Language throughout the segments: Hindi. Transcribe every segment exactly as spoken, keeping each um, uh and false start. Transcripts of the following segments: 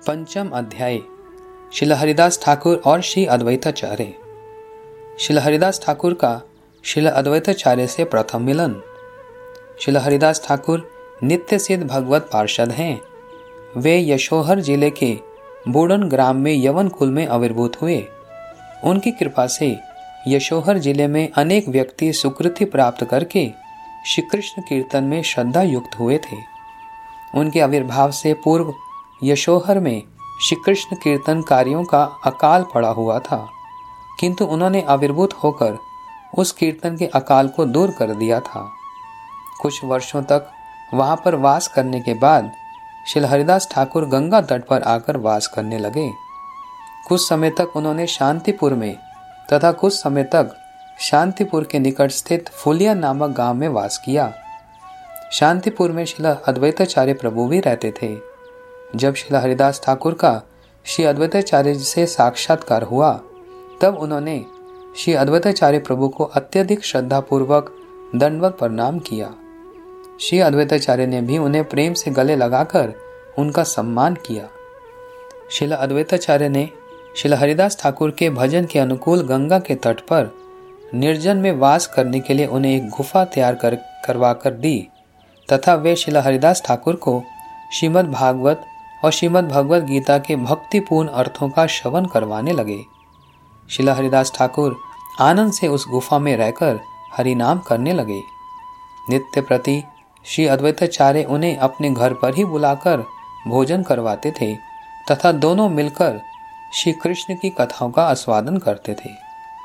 पंचम अध्याय श्रील हरिदास ठाकुर और श्री अद्वैताचार्य। श्रील हरिदास ठाकुर का श्रील अद्वैताचार्य से प्रथम मिलन। श्रील हरिदास ठाकुर नित्य सिद्ध भगवत पार्षद हैं। वे यशोहर जिले के बूढ़न ग्राम में यवन कुल में आविर्भूत हुए। उनकी कृपा से यशोहर जिले में अनेक व्यक्ति सुकृति प्राप्त करके श्री कृष्ण कीर्तन में श्रद्धा युक्त हुए थे। उनके आविर्भाव से पूर्व यशोहर में श्री कृष्ण कीर्तन कार्यों का अकाल पड़ा हुआ था, किंतु उन्होंने आविर्भूत होकर उस कीर्तन के अकाल को दूर कर दिया था। कुछ वर्षों तक वहां पर वास करने के बाद श्री हरिदास ठाकुर गंगा तट पर आकर वास करने लगे। कुछ समय तक उन्होंने शांतिपुर में तथा कुछ समय तक शांतिपुर के निकट स्थित फुलिया नामक गांव में वास किया। शांतिपुर में श्रील अद्वैताचार्य प्रभु भी रहते थे। जब श्रील हरिदास ठाकुर का श्री अद्वैताचार्य से साक्षात्कार हुआ, तब उन्होंने श्री अद्वैताचार्य प्रभु को अत्यधिक श्रद्धापूर्वक दंडवत प्रणाम किया। श्री अद्वैताचार्य ने भी उन्हें प्रेम से गले लगाकर उनका सम्मान किया। श्रील अद्वैताचार्य ने श्रील हरिदास ठाकुर के भजन के अनुकूल गंगा के तट पर निर्जन में वास करने के लिए उन्हें एक गुफा तैयार कर करवा कर दी तथा वे श्रील हरिदास ठाकुर को श्रीमद् भागवत और श्रीमद् भगवत गीता के भक्तिपूर्ण अर्थों का श्रवण करवाने लगे। श्रील हरिदास ठाकुर आनंद से उस गुफा में रहकर हरिनाम करने लगे। नित्य प्रति श्री अद्वैताचार्य उन्हें अपने घर पर ही बुलाकर भोजन करवाते थे तथा दोनों मिलकर श्री कृष्ण की कथाओं का आस्वादन करते थे।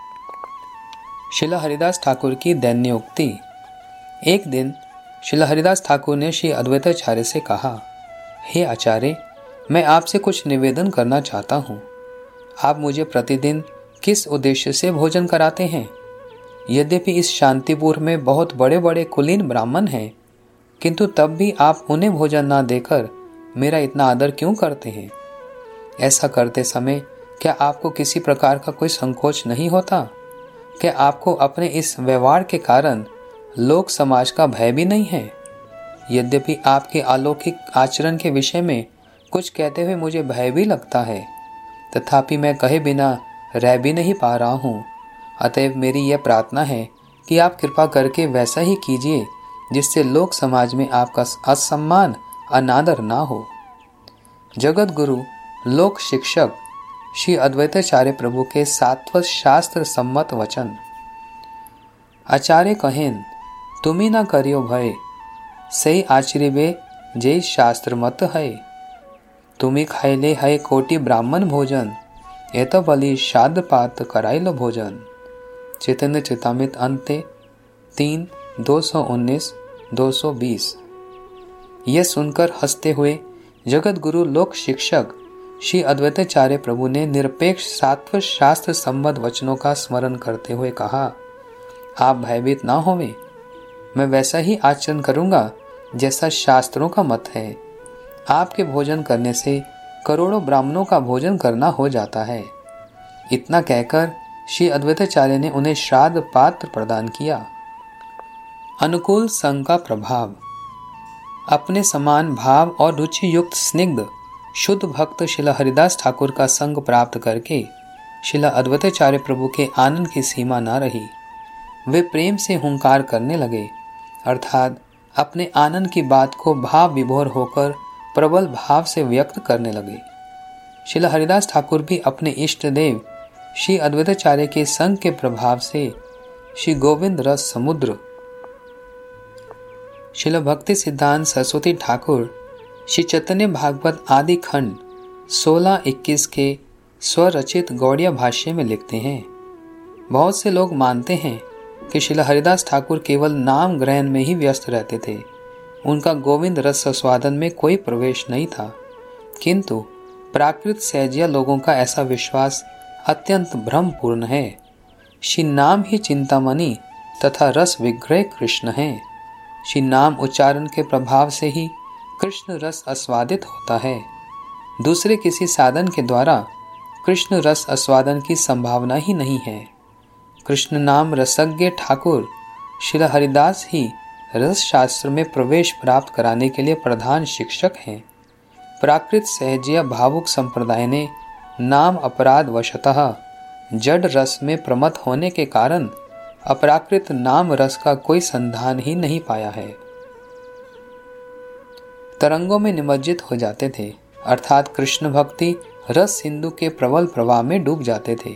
श्रील हरिदास ठाकुर की दैन्योक्ति। एक दिन श्रील हरिदास ठाकुर ने श्री अद्वैताचार्य से कहा, हे आचार्य, मैं आपसे कुछ निवेदन करना चाहता हूँ। आप मुझे प्रतिदिन किस उद्देश्य से भोजन कराते हैं? यद्यपि इस शांतिपुर में बहुत बड़े बड़े कुलीन ब्राह्मण हैं, किंतु तब भी आप उन्हें भोजन ना देकर मेरा इतना आदर क्यों करते हैं? ऐसा करते समय क्या आपको किसी प्रकार का कोई संकोच नहीं होता? क्या आपको अपने इस व्यवहार के कारण लोक समाज का भय भी नहीं है? यद्यपि आपके अलौकिक आचरण के विषय में कुछ कहते हुए मुझे भय भी लगता है, तथापि मैं कहे बिना रह भी नहीं पा रहा हूँ। अतएव मेरी यह प्रार्थना है कि आप कृपा करके वैसा ही कीजिए जिससे लोक समाज में आपका असम्मान अनादर ना हो। जगत गुरु लोक शिक्षक श्री अद्वैताचार्य प्रभु के सात्वत शास्त्र सम्मत वचन। आचार्य कहेन, तुम्ही ना करियो भय, सही आचरिबे जय शास्त्र मत है। तुम्ही खाइले है कोटि ब्राह्मण भोजन, ये तो बलि श्राद्ध पात कराइलो भोजन। चैतन्य चेतामित अंते तीन दो सौ उन्नीस दो सौ बीस। यह सुनकर हंसते हुए जगत गुरु लोक शिक्षक श्री अद्वैताचार्य प्रभु ने निरपेक्ष सात्वत शास्त्र सम्मत वचनों का स्मरण करते हुए कहा, आप भयभीत ना होवें, मैं वैसा ही आचरण करूंगा जैसा शास्त्रों का मत है। आपके भोजन करने से करोड़ों ब्राह्मणों का भोजन करना हो जाता है। इतना कहकर श्री अद्वैताचार्य ने उन्हें श्राद्ध पात्र प्रदान किया। अनुकूल संग का प्रभाव। अपने समान भाव और रुचि युक्त स्निग्ध शुद्ध भक्त श्रील हरिदास ठाकुर का संग प्राप्त करके श्रील अद्वैताचार्य प्रभु के आनंद की सीमा न रही। वे प्रेम से हुंकार करने लगे, अर्थात अपने आनंद की बात को भाव विभोर होकर प्रबल भाव से व्यक्त करने लगे। श्रील हरिदास ठाकुर भी अपने इष्ट देव श्री अद्वैताचार्य के संग के प्रभाव से श्री गोविंद रस समुद्र श्रील भक्ति सिद्धांत सरस्वती ठाकुर श्री चैतन्य भागवत आदि खंड सोलह इक्कीस के स्वरचित गौड़िया भाष्य में लिखते हैं, बहुत से लोग मानते हैं कि श्रील हरिदास ठाकुर केवल नाम ग्रहण में ही व्यस्त रहते थे। उनका गोविंद रस स्वादन में कोई प्रवेश नहीं था, किंतु प्राकृत सहजिया लोगों का ऐसा विश्वास अत्यंत भ्रमपूर्ण है। श्री नाम ही चिंतामणि तथा रस विग्रह कृष्ण है। श्री नाम उच्चारण के प्रभाव से ही कृष्ण रस आस्वादित होता है। दूसरे किसी साधन के द्वारा कृष्ण रस आस्वादन की संभावना ही नहीं है। कृष्ण नाम रसज्ञ ठाकुर श्री हरिदास ही रस शास्त्र में प्रवेश प्राप्त कराने के लिए प्रधान शिक्षक हैं। प्राकृत सहजिया भावुक संप्रदाय ने नाम अपराध वशतः जड़ रस में प्रमत्त होने के कारण अप्राकृत नाम रस का कोई संधान ही नहीं पाया है। तरंगों में निमज्जित हो जाते थे, अर्थात कृष्ण भक्ति रस सिंधु के प्रबल प्रवाह में डूब जाते थे।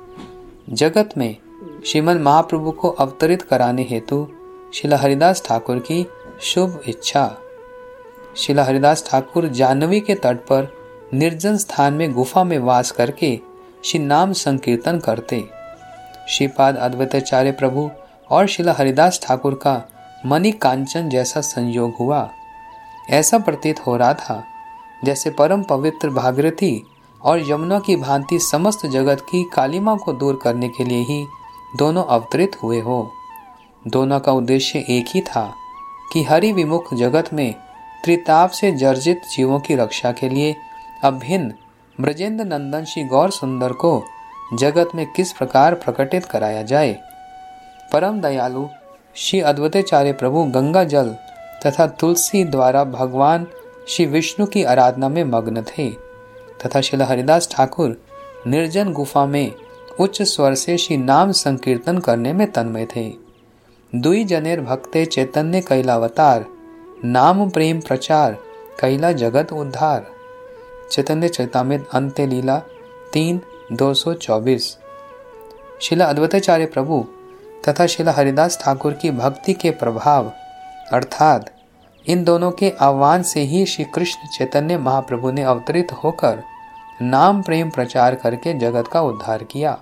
जगत में श्रीमद् महाप्रभु को अवतरित कराने हेतु श्रील हरिदास ठाकुर की शुभ इच्छा। श्रील हरिदास ठाकुर जाह्नवी के तट पर निर्जन स्थान में गुफा में वास करके श्री नाम संकीर्तन करते। श्रीपाद अद्वैताचार्य प्रभु और श्रील हरिदास ठाकुर का मणि कांचन जैसा संयोग हुआ। ऐसा प्रतीत हो रहा था जैसे परम पवित्र भागीरथी और यमुना की भांति समस्त जगत की कालिमा को दूर करने के लिए ही दोनों अवतरित हुए हो। दोनों का उद्देश्य एक ही था कि हरि विमुख जगत में त्रिताप से जर्जित जीवों की रक्षा के लिए अभिन्न ब्रजेंद्र नंदन श्री गौर सुंदर को जगत में किस प्रकार प्रकटित कराया जाए। परम दयालु श्री अद्वैताचार्य प्रभु गंगा जल तथा तुलसी द्वारा भगवान श्री विष्णु की आराधना में मग्न थे तथा श्रील हरिदास ठाकुर निर्जन गुफा में उच्च स्वर से श्री नाम संकीर्तन करने में तन्मय थे। दुई जनेर भक्ते चैतन्य कैलावतार, नाम प्रेम प्रचार कैला जगत उद्धार। चैतन्य चैतामृत अंत्य लीला तीन दो सौ चौबीस। श्रील अद्वैताचार्य प्रभु तथा श्रील हरिदास ठाकुर की भक्ति के प्रभाव अर्थात इन दोनों के आह्वान से ही श्री कृष्ण चैतन्य महाप्रभु ने अवतरित होकर नाम प्रेम प्रचार करके जगत का उद्धार किया।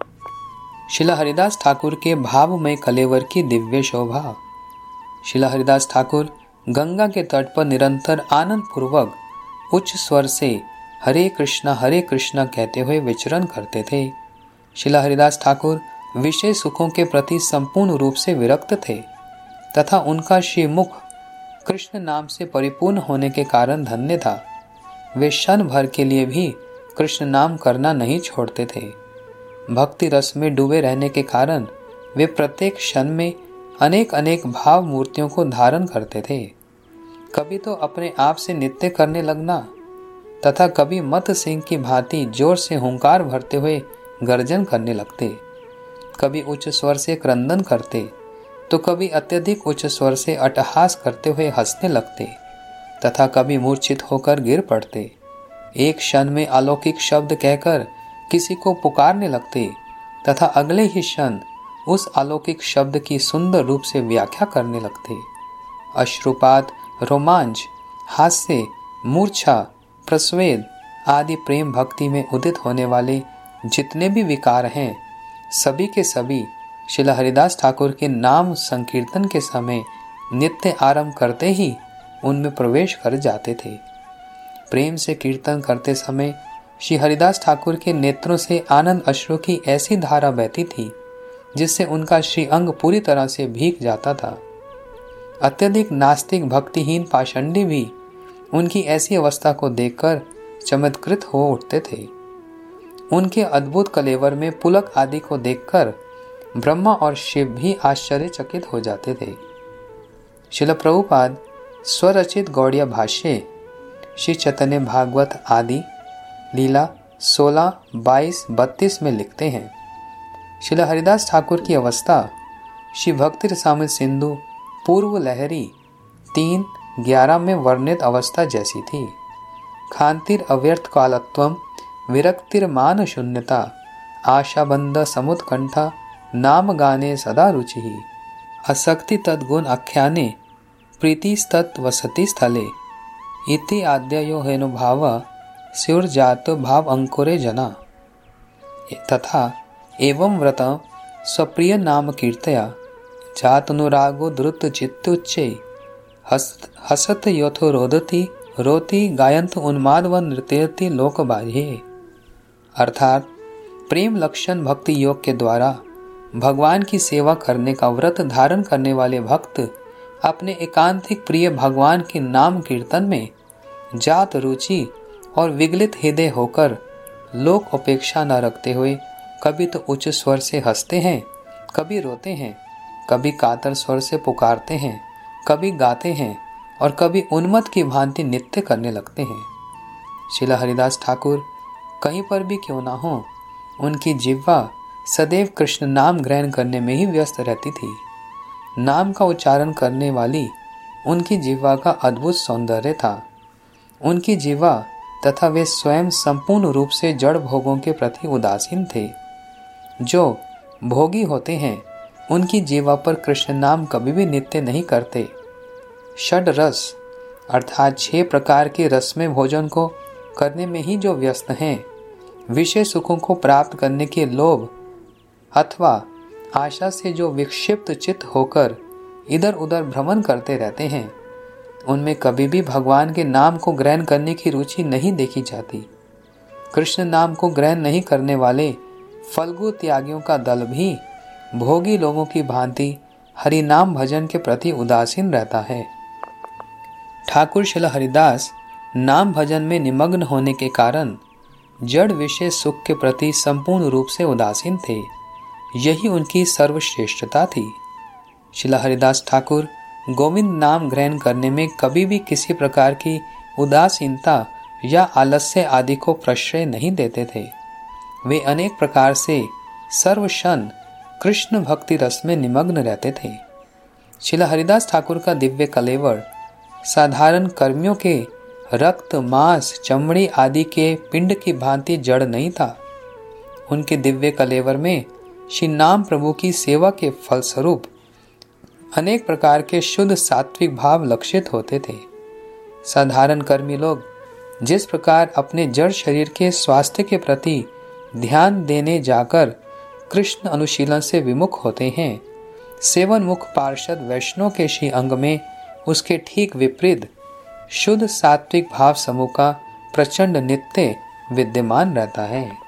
श्रील हरिदास ठाकुर के भावमय कलेवर की दिव्य शोभा। श्रील हरिदास ठाकुर गंगा के तट पर निरंतर आनंद पूर्वक उच्च स्वर से हरे कृष्णा हरे कृष्णा कहते हुए विचरण करते थे। श्रील हरिदास ठाकुर विषय सुखों के प्रति संपूर्ण रूप से विरक्त थे तथा उनका श्रीमुख कृष्ण नाम से परिपूर्ण होने के कारण धन्य था। वे क्षण भर के लिए भी कृष्ण नाम करना नहीं छोड़ते थे। भक्ति रस में डूबे रहने के कारण वे प्रत्येक क्षण में अनेक अनेक भाव मूर्तियों को धारण करते थे। कभी तो अपने आप से नृत्य करने लगना तथा कभी मत सिंह की भांति जोर से हुंकार भरते हुए गर्जन करने लगते। कभी उच्च स्वर से क्रंदन करते तो कभी अत्यधिक उच्च स्वर से अट्टहास करते हुए हंसने लगते तथा कभी मूर्छित होकर गिर पड़ते। एक क्षण में अलौकिक शब्द कहकर किसी को पुकारने लगते तथा अगले ही क्षण उस अलौकिक शब्द की सुंदर रूप से व्याख्या करने लगते। अश्रुपात, रोमांच, हास्य, मूर्छा, प्रस्वेद आदि प्रेम भक्ति में उदित होने वाले जितने भी विकार हैं, सभी के सभी श्रील हरिदास ठाकुर के नाम संकीर्तन के समय नित्य आरंभ करते ही उनमें प्रवेश कर जाते थे। प्रेम से कीर्तन करते समय श्री हरिदास ठाकुर के नेत्रों से आनंद अश्रु की ऐसी धारा बहती थी जिससे उनका श्री अंग पूरी तरह से भीग जाता था। अत्यधिक नास्तिक भक्तिहीन पाषंडी भी उनकी ऐसी अवस्था को देखकर चमत्कृत हो उठते थे। उनके अद्भुत कलेवर में पुलक आदि को देखकर ब्रह्मा और शिव भी आश्चर्यचकित हो जाते थे। श्रील प्रभुपाद स्वरचित गौड़ीय भाष्य श्री चैतन्य भागवत आदि लीला सोलह, बाईस, बत्तीस में लिखते हैं, श्रील हरिदास ठाकुर की अवस्था श्री भक्ति रसामृत सिंधु पूर्व लहरी तीन ग्यारह में वर्णित अवस्था जैसी थी। खांतिर अव्यर्थ कालत्वम, विरक्तिर मान शून्यता, आशाबंध समुत्कंठा, नाम गाने सदा रुचि, असक्ति तद्गुण आख्याने, प्रीतिस्तत् वसति स्थले, इति आद्ययो हेनुभाव स्युर्जातो भाव अंकुरे जना। तथा एवं व्रत स्वप्रिय नाम कीर्तया जातनुरागो द्रुत चित्तुच्चे, हस हसत यथो रोदति रोति गायंत उन्माद व नृत्यति लोक बाह्ये। अर्थात प्रेम लक्षण भक्ति योग के द्वारा भगवान की सेवा करने का व्रत धारण करने वाले भक्त अपने एकांतिक प्रिय भगवान के नाम कीर्तन में जात रुचि और विगलित हृदय होकर लोक अपेक्षा न रखते हुए कभी तो उच्च स्वर से हंसते हैं, कभी रोते हैं, कभी कातर स्वर से पुकारते हैं, कभी गाते हैं और कभी उन्मत्त की भांति नृत्य करने लगते हैं। श्रील हरिदास ठाकुर कहीं पर भी क्यों ना हो, उनकी जिह्वा सदैव कृष्ण नाम ग्रहण करने में ही व्यस्त रहती थी। नाम का उच्चारण करने वाली उनकी जिह्वा का अद्भुत सौंदर्य था। उनकी जिह्वा तथा वे स्वयं संपूर्ण रूप से जड़ भोगों के प्रति उदासीन थे। जो भोगी होते हैं उनकी जिह्वा पर कृष्ण नाम कभी भी नित्य नहीं करते। षड रस अर्थात छह प्रकार के रसमय भोजन को करने में ही जो व्यस्त हैं, विषय सुखों को प्राप्त करने के लोभ अथवा आशा से जो विक्षिप्त चित्त होकर इधर उधर भ्रमण करते रहते हैं, उनमें कभी भी भगवान के नाम को ग्रहण करने की रुचि नहीं देखी जाती। कृष्ण नाम को ग्रहण नहीं करने वाले फल्गु त्यागियों का दल भी भोगी लोगों की भांति हरि नाम भजन के प्रति उदासीन रहता है। ठाकुर श्रील हरिदास नाम भजन में निमग्न होने के कारण जड़ विषय सुख के प्रति संपूर्ण रूप से उदासीन थे। यही उनकी सर्वश्रेष्ठता थी। श्रील हरिदास ठाकुर गोविंद नाम ग्रहण करने में कभी भी किसी प्रकार की उदासीनता या आलस्य आदि को प्रश्रय नहीं देते थे। वे अनेक प्रकार से सर्वक्षण कृष्ण भक्ति रस में निमग्न रहते थे। श्रील हरिदास ठाकुर का दिव्य कलेवर साधारण कर्मियों के रक्त, मांस, चमड़ी आदि के पिंड की भांति जड़ नहीं था। उनके दिव्य कलेवर में श्री नाम प्रभु की सेवा के फलस्वरूप अनेक प्रकार के शुद्ध सात्विक भाव लक्षित होते थे। साधारण कर्मी लोग जिस प्रकार अपने जड़ शरीर के स्वास्थ्य के प्रति ध्यान देने जाकर कृष्ण अनुशीलन से विमुख होते हैं, सेवन मुख पार्षद वैष्णव के श्री अंग में उसके ठीक विपरीत शुद्ध सात्विक भाव समूह का प्रचंड नित्य विद्यमान रहता है।